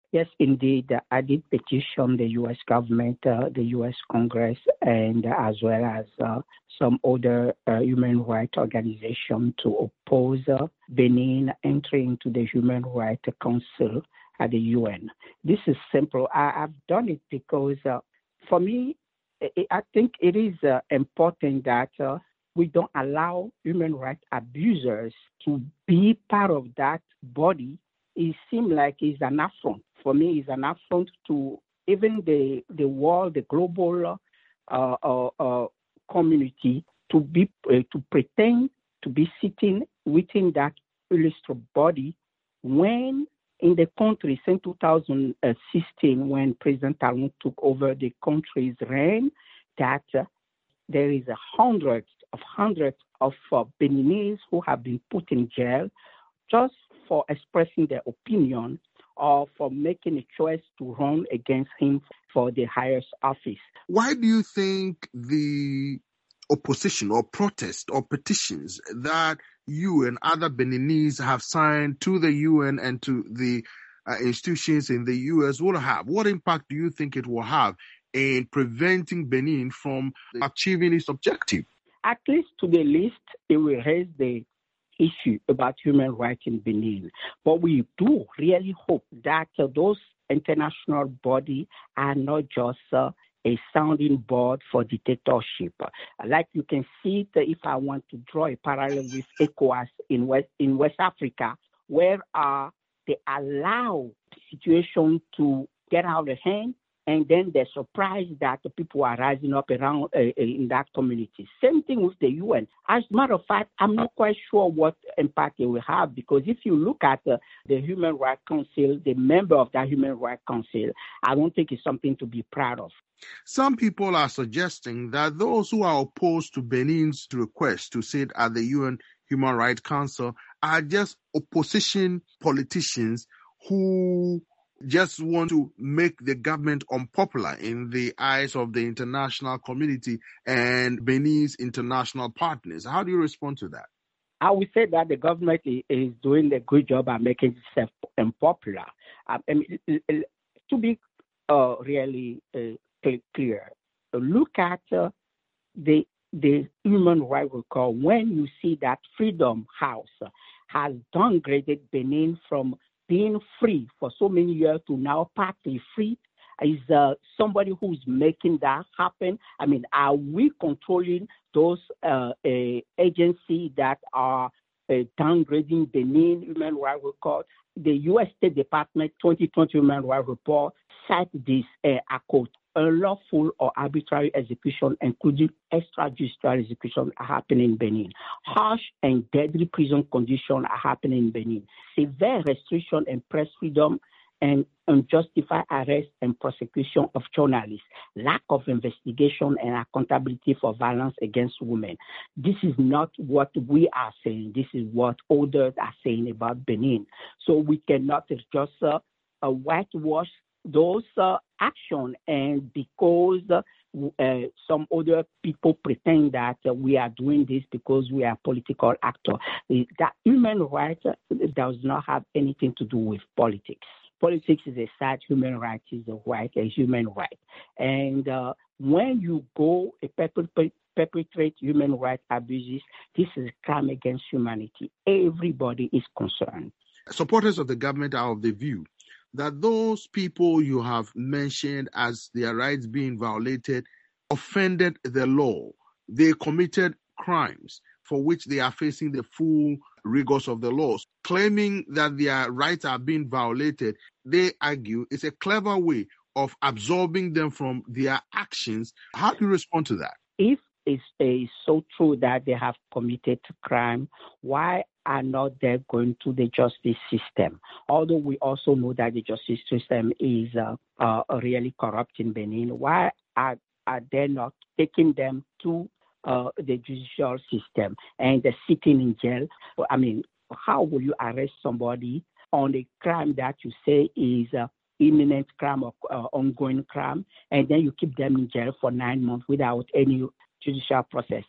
Yes, indeed. I did petition the U.S. government, the U.S. Congress, and as well as some other human rights organizations to oppose Benin entry into the Human Rights Council at the UN. This is simple. I've done it because for me, I think it is important that we don't allow human rights abusers to be part of that body. It seems like it's an affront. For me, it's an affront to even the world, the global community to pretend to be sitting within that illustrious body when in the country since 2016, when President Talon took over the country's reign, that there is hundreds of Beninese who have been put in jail just for expressing their opinion or for making a choice to run against him for the highest office. Why do you think the opposition or protest or petitions that you and other Beninese have signed to the UN and to the institutions in the US will have? What impact do you think it will have in preventing Benin from achieving its objective? At least to the least, it will raise the issue about human rights in Benin. But we do really hope that those international bodies are not just a sounding board for dictatorship. Like you can see it if I want to draw a parallel with ECOWAS in West Africa, where they allow the situation to get out of hand, and then they're surprised that the people are rising up around in that community. Same thing with the UN. As a matter of fact, I'm not quite sure what impact it will have, because if you look at the Human Rights Council, the member of that Human Rights Council, I don't think it's something to be proud of. Some people are suggesting that those who are opposed to Benin's request to sit at the UN Human Rights Council are just opposition politicians who just want to make the government unpopular in the eyes of the international community and Benin's international partners. How do you respond to that? I would say that the government is doing a good job at making itself unpopular. To be really clear, look at the Human Rights Record. When you see that Freedom House has downgraded Benin from being free for so many years to now partly free, is somebody who's making that happen? I mean, are we controlling those agencies that are downgrading Benin Human Rights Record? The U.S. State Department 2020 Human Rights Report cited this, I quote, unlawful or arbitrary execution, including extrajudicial execution, are happening in Benin. Harsh and deadly prison conditions are happening in Benin. Severe restriction in press freedom and unjustified arrest and prosecution of journalists. Lack of investigation and accountability for violence against women. This is not what we are saying. This is what others are saying about Benin. So we cannot just whitewash those action, and because some other people pretend that we are doing this because we are political actors. That human rights does not have anything to do with politics. Politics is a side, human rights is a human right. And when you go perpetrate human rights abuses, this is a crime against humanity. Everybody is concerned. Supporters of the government are of the view that those people you have mentioned as their rights being violated offended the law. They committed crimes for which they are facing the full rigors of the laws. Claiming that their rights are being violated, they argue, is a clever way of absorbing them from their actions. How do you respond to that? If it's so true that they have committed crime, why are not they going to the justice system? Although we also know that the justice system is really corrupt in Benin, why are they not taking them to the judicial system and they're sitting in jail? I mean, how will you arrest somebody on a crime that you say is imminent crime or ongoing crime, and then you keep them in jail for 9 months without any judicial process?